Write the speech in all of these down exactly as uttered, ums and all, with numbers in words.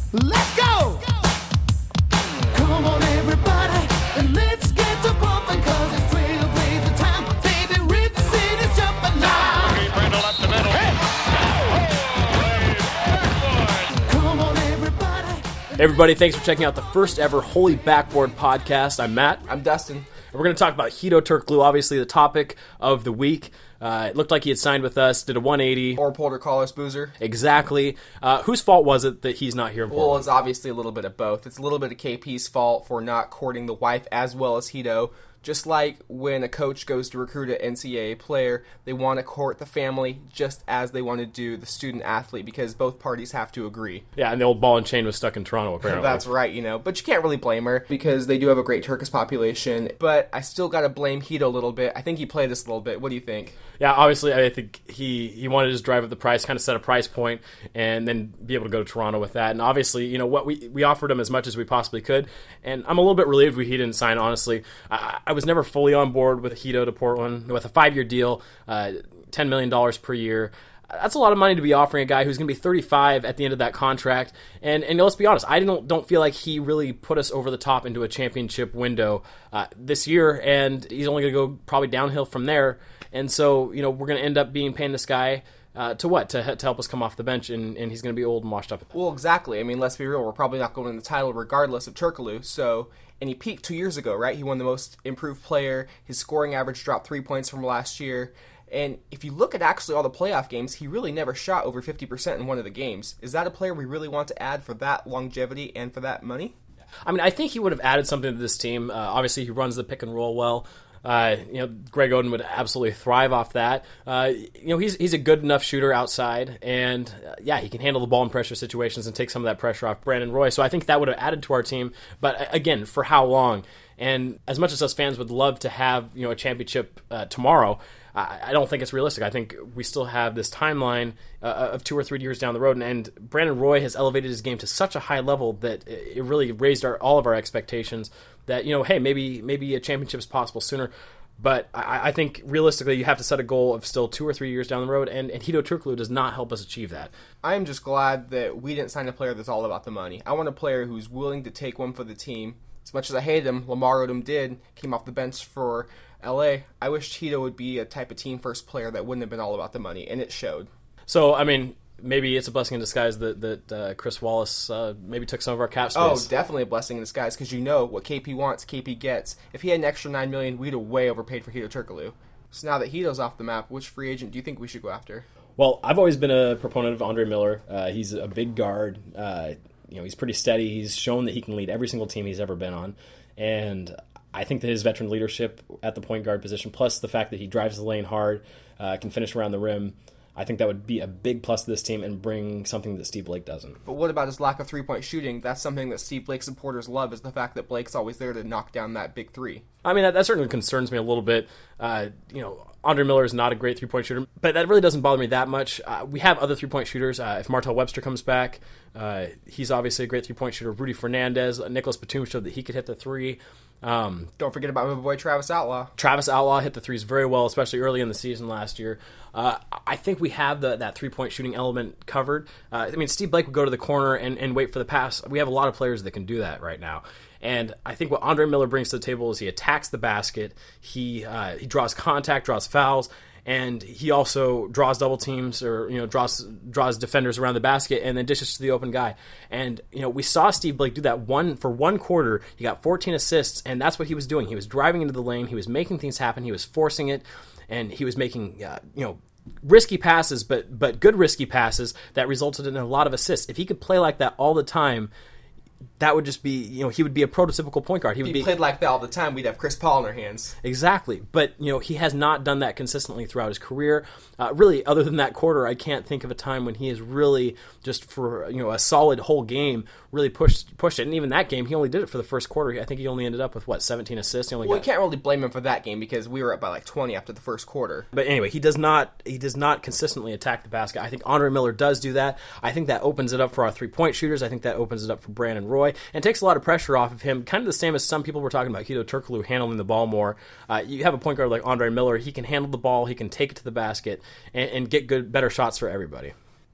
Let's go! Come on, everybody, and let's get to pumping, cause it's trailblazer time. Baby, Rip City's jumping now. Okay, Brandel up the middle. Hit! Oh, Come on, everybody. Hey everybody, thanks for checking out the first ever Holy Backboard podcast. I'm Matt. I'm Dustin. And we're going to talk about Hedo Turkoglu, obviously the topic of the week. Uh, it looked like he had signed with us, did a one eighty. Or Porter Carlos Boozer. Exactly. Uh, whose fault was it that he's not here in Portland? Well, it's obviously a little bit of both. It's a little bit of K P's fault for not courting the wife as well as Hedo. Just like when a coach goes to recruit an N C double A player, they want to court the family just as they want to do the student-athlete because both parties have to agree. Yeah, and the old ball and chain was stuck in Toronto, apparently. That's right, you know. But you can't really blame her because they do have a great Turkish population. But I still got to blame Hedo a little bit. I think he played this a little bit. What do you think? Yeah, obviously, I think he, he wanted to just drive up the price, kind of set a price point, and then be able to go to Toronto with that. And obviously, you know, what we we offered him as much as we possibly could. And I'm a little bit relieved he didn't sign, honestly. I, I was never fully on board with Hedo to Portland with a five-year deal, uh, ten million dollars per year. That's a lot of money to be offering a guy who's going to be thirty-five at the end of that contract. And and let's be honest, I don't don't feel like he really put us over the top into a championship window uh, this year, and he's only going to go probably downhill from there. And so, you know, we're going to end up being paying this guy uh, to what? To, to help us come off the bench, and, and he's going to be old and washed up. Well, exactly. I mean, let's be real. We're probably not going to win the title regardless of Turkoglu. So, and he peaked two years ago, right? He won the most improved player. His scoring average dropped three points from last year. And if you look at actually all the playoff games, he really never shot over fifty percent in one of the games. Is that a player we really want to add for that longevity and for that money? I mean, I think he would have added something to this team. Uh, obviously, he runs the pick and roll well. Uh, you know, Greg Oden would absolutely thrive off that. Uh, you know, he's he's a good enough shooter outside, and uh, yeah, he can handle the ball in pressure situations and take some of that pressure off Brandon Roy. So I think that would have added to our team. But uh, again, for how long? And as much as us fans would love to have, you know, a championship uh, tomorrow, I, I don't think it's realistic. I think we still have this timeline uh, of two or three years down the road, and, and Brandon Roy has elevated his game to such a high level that it really raised our, all of our expectations. That, you know, hey, maybe maybe a championship is possible sooner. But I, I think realistically you have to set a goal of still two or three years down the road, and, and Hedo Turkoglu does not help us achieve that. I'm just glad that we didn't sign a player that's all about the money. I want a player who's willing to take one for the team. As much as I hate him, Lamar Odom did, came off the bench for L A. I wish Hedo would be a type of team-first player that wouldn't have been all about the money, and it showed. So, I mean, maybe it's a blessing in disguise that, that uh, Chris Wallace uh, maybe took some of our cap space. Oh, definitely a blessing in disguise, because you know what K P wants, K P gets. If he had an extra nine million dollars, we'd have way overpaid for Hedo Turkoglu. So now that Hedo's off the map, which free agent do you think we should go after? Well, I've always been a proponent of Andre Miller. Uh, he's a big guard. Uh, you know, he's pretty steady. He's shown that he can lead every single team he's ever been on. And I think that his veteran leadership at the point guard position, plus the fact that he drives the lane hard, uh, can finish around the rim, I think that would be a big plus to this team and bring something that Steve Blake doesn't. But what about his lack of three-point shooting? That's something that Steve Blake supporters love, is the fact that Blake's always there to knock down that big three. I mean, that, that certainly concerns me a little bit. Uh, you know, Andre Miller is not a great three-point shooter, but that really doesn't bother me that much. Uh, we have other three-point shooters. Uh, if Martell Webster comes back, uh, he's obviously a great three-point shooter. Rudy Fernandez, uh, Nicholas Batum showed that he could hit the three. Um, Don't forget about my boy Travis Outlaw. Travis Outlaw hit the threes very well, especially early in the season last year. Uh, I think we have the, that three-point shooting element covered. Uh, I mean, Steve Blake would go to the corner and, and wait for the pass. We have a lot of players that can do that right now. And I think what Andre Miller brings to the table is he attacks the basket, he uh, he draws contact, draws fouls, and he also draws double teams or, you know, draws draws defenders around the basket and then dishes to the open guy. And, you know, we saw Steve Blake do that one for one quarter. He got fourteen assists, and that's what he was doing. He was driving into the lane, he was making things happen, he was forcing it, and he was making, uh, you know, risky passes, but but good risky passes that resulted in a lot of assists. If he could play like that all the time, that would just be, you know, he would be a prototypical point guard. He would if he be played like that all the time, we'd have Chris Paul in our hands. Exactly. But, you know, he has not done that consistently throughout his career. Uh, really, other than that quarter, I can't think of a time when he has really, just for, you know, a solid whole game, really pushed pushed it. And even that game, he only did it for the first quarter. I think he only ended up with, what, seventeen assists? He only Well, got... we can't really blame him for that game because we were up by like twenty after the first quarter. But anyway, he does not he does not consistently attack the basket. I think Andre Miller does do that. I think that opens it up for our three-point shooters. I think that opens it up for Brandon Roy and takes a lot of pressure off of him. Kind of the same as some people were talking about Hedo Turkoglu handling the ball more. Uh, you have a point guard like Andre Miller. He can handle the ball. He can take it to the basket and, and get good, better shots for everybody.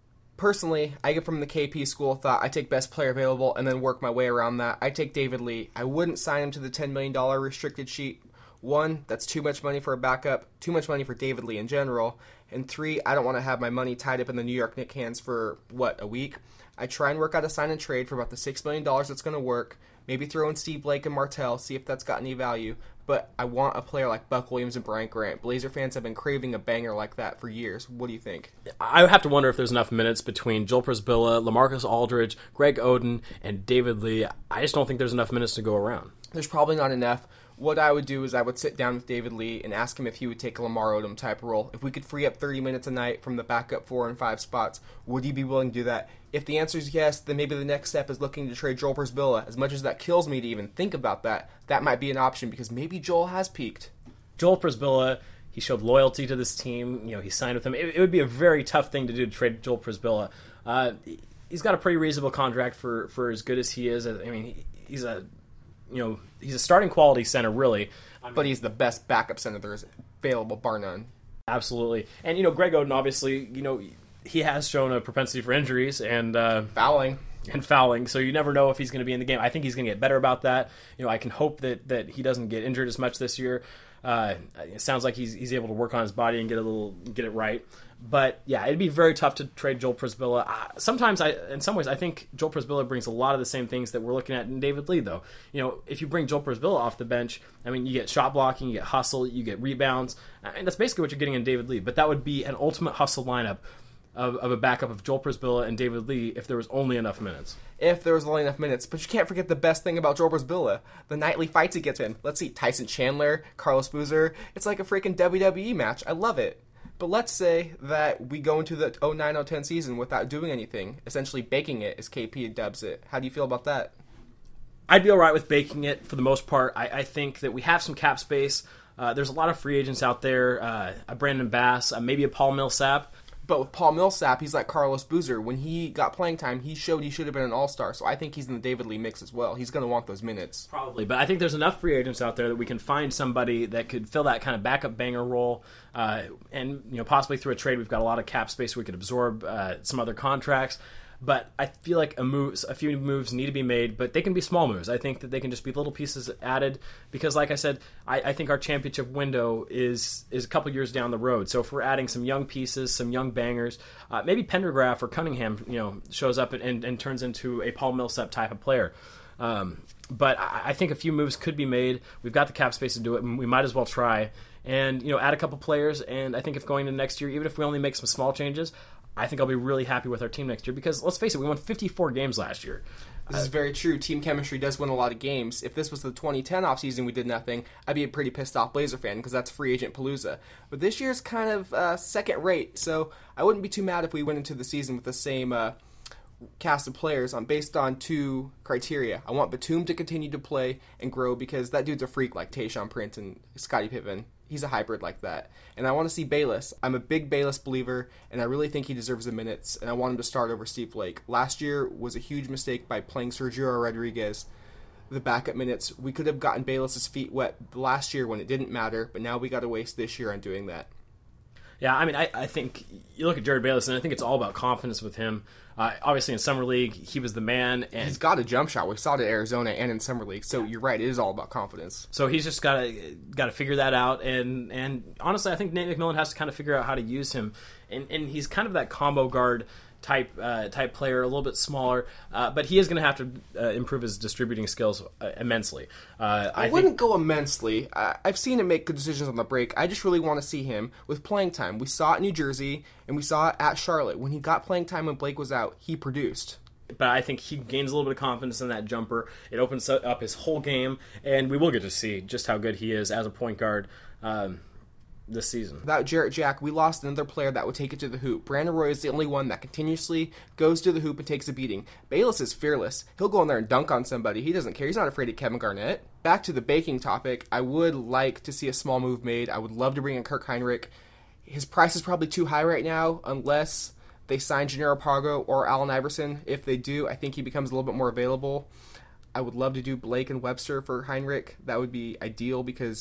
personally, I get from the K P school of thought. I take best player available and then work my way around that. I take David Lee. I wouldn't sign him to the ten million dollars restricted sheet. One, that's too much money for a backup, too much money for David Lee in general. And three, I don't want to have my money tied up in the New York Knicks hands for, what, a week? I try and work out a sign and trade for about the six million dollars that's going to work. Maybe throw in Steve Blake and Martell, see if that's got any value. But I want a player like Buck Williams and Bryant Grant. Blazer fans have been craving a banger like that for years. What do you think? I have to wonder if there's enough minutes between Joel Prisbilla, LaMarcus Aldridge, Greg Oden, and David Lee. I just don't think there's enough minutes to go around. There's probably not enough. What I would do is I would sit down with David Lee and ask him if he would take a Lamar Odom type role. If we could free up thirty minutes a night from the backup four and five spots, would he be willing to do that? If the answer is yes, then maybe the next step is looking to trade Joel Prisbilla. As much as that kills me to even think about that, that might be an option because maybe Joel has peaked. Joel Prisbilla, he showed loyalty to this team. You know, he signed with them. It, it would be a very tough thing to do to trade Joel Prisbilla. Uh, he's got a pretty reasonable contract for, for as good as he is. I mean, he, he's a you know he's a starting quality center, really. I mean, but he's the best backup center there is available, bar none. Absolutely. And, you know, Greg Oden, obviously, you know, he has shown a propensity for injuries and uh, fouling. And fouling, so you never know if he's going to be in the game. I think he's going to get better about that. You know, I can hope that, that he doesn't get injured as much this year. Uh, it sounds like he's he's able to work on his body and get a little get it right. But yeah, it'd be very tough to trade Joel Prisbilla. Uh, sometimes, I, in some ways, I think Joel Prisbilla brings a lot of the same things that we're looking at in David Lee. Though, you know, if you bring Joel Prisbilla off the bench, I mean, you get shot blocking, you get hustle, you get rebounds, and that's basically what you're getting in David Lee. But that would be an ultimate hustle lineup of, of a backup of Joel Prisbilla and David Lee if there was only enough minutes. If there was only enough minutes. But you can't forget the best thing about Joel Prisbilla, the nightly fights he gets in. Let's see, Tyson Chandler, Carlos Boozer. It's like a freaking W W E match. I love it. But let's say that we go into the oh nine oh ten season without doing anything, essentially baking it, as K P dubs it. How do you feel about that? I'd be all right with baking it for the most part. I, I think that we have some cap space. Uh, there's a lot of free agents out there. Uh, a Brandon Bass, uh, maybe a Paul Millsap. But with Paul Millsap, he's like Carlos Boozer. When he got playing time, he showed he should have been an all-star. So I think he's in the David Lee mix as well. He's going to want those minutes. Probably. But I think there's enough free agents out there that we can find somebody that could fill that kind of backup banger role. Uh, and you know, possibly through a trade, we've got a lot of cap space. We could absorb uh, some other contracts. But I feel like a move, a few moves need to be made, but they can be small moves. I think that they can just be little pieces added because, like I said, I, I think our championship window is is a couple years down the road. So if we're adding some young pieces, some young bangers, uh, maybe Pendergraph or Cunningham, you know, shows up and, and, and turns into a Paul Millsap type of player. Um, but I, I think a few moves could be made. We've got the cap space to do it, and we might as well try. And you know, add a couple players. And I think if going into next year, even if we only make some small changes, I think I'll be really happy with our team next year because, let's face it, we won fifty-four games last year. This uh, is very true. Team chemistry does win a lot of games. If this was the twenty ten offseason we did nothing, I'd be a pretty pissed off Blazer fan because that's free agent palooza. But this year's kind of uh, second rate, so I wouldn't be too mad if we went into the season with the same uh, cast of players on based on two criteria. I want Batum to continue to play and grow because that dude's a freak like Tayshaun Prince and Scottie Pippen. He's a hybrid like that. And I want to see Bayless. I'm a big Bayless believer, and I really think he deserves the minutes, and I want him to start over Steve Blake. Last year was a huge mistake by playing Sergio Rodriguez the backup minutes. We could have gotten Bayless's feet wet last year when it didn't matter, but now we got to waste this year on doing that. Yeah, I mean, I, I think you look at Jared Bayless, and I think it's all about confidence with him. Uh, obviously, in Summer League, he was the man. And he's got a jump shot. We saw it at Arizona and in Summer League. So you're right, it is all about confidence. So he's just got to got to figure that out. And and honestly, I think Nate McMillan has to kind of figure out how to use him. And and he's kind of that combo guard type uh, type player, a little bit smaller, uh, but he is going to have to uh, improve his distributing skills uh, immensely. Uh, I, I wouldn't think... go immensely. I, I've seen him make good decisions on the break. I just really want to see him with playing time. We saw it in New Jersey, and we saw it at Charlotte. When he got playing time when Blake was out, he produced. But I think he gains a little bit of confidence in that jumper. It opens up his whole game, and we will get to see just how good he is as a point guard um, this season. Without Jarrett Jack, we lost another player that would take it to the hoop. Brandon Roy is the only one that continuously goes to the hoop and takes a beating. Bayless is fearless. He'll go in there and dunk on somebody. He doesn't care. He's not afraid of Kevin Garnett. Back to the baking topic, I would like to see a small move made. I would love to bring in Kirk Heinrich. His price is probably too high right now, unless they sign Jannero Pargo or Allen Iverson. If they do, I think he becomes a little bit more available. I would love to do Blake and Webster for Heinrich. That would be ideal because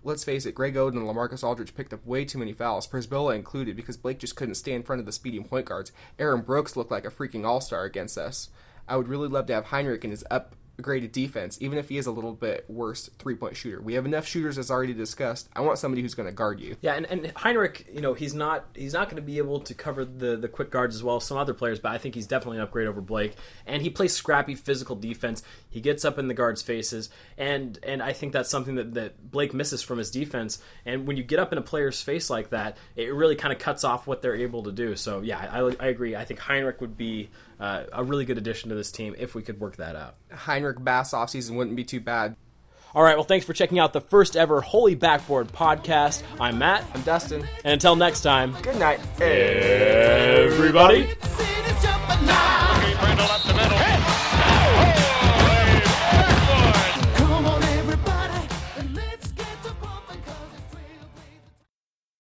let's face it, Greg Oden and LaMarcus Aldridge picked up way too many fouls, Przybilla included, because Blake just couldn't stay in front of the speedy point guards. Aaron Brooks looked like a freaking all-star against us. I would really love to have Hinrich in his upgraded defense, even if he is a little bit worse three-point shooter. We have enough shooters, as already discussed. I want somebody who's going to guard you. Yeah, and, and Hinrich, you know, he's not he's not going to be able to cover the, the quick guards as well as some other players, but I think he's definitely an upgrade over Blake. And he plays scrappy, physical defense. He gets up in the guards' faces, and and I think that's something that, that Blake misses from his defense. And when you get up in a player's face like that, it really kind of cuts off what they're able to do. So, yeah, I, I agree. I think Hinrich would be uh, a really good addition to this team if we could work that out. Hinrich Bass offseason wouldn't be too bad. All right, well, thanks for checking out the first ever Holy Backboard podcast. I'm Matt. I'm Dustin. And until next time, Good night. everybody. Rip City's jumping now. Brindle up the middle.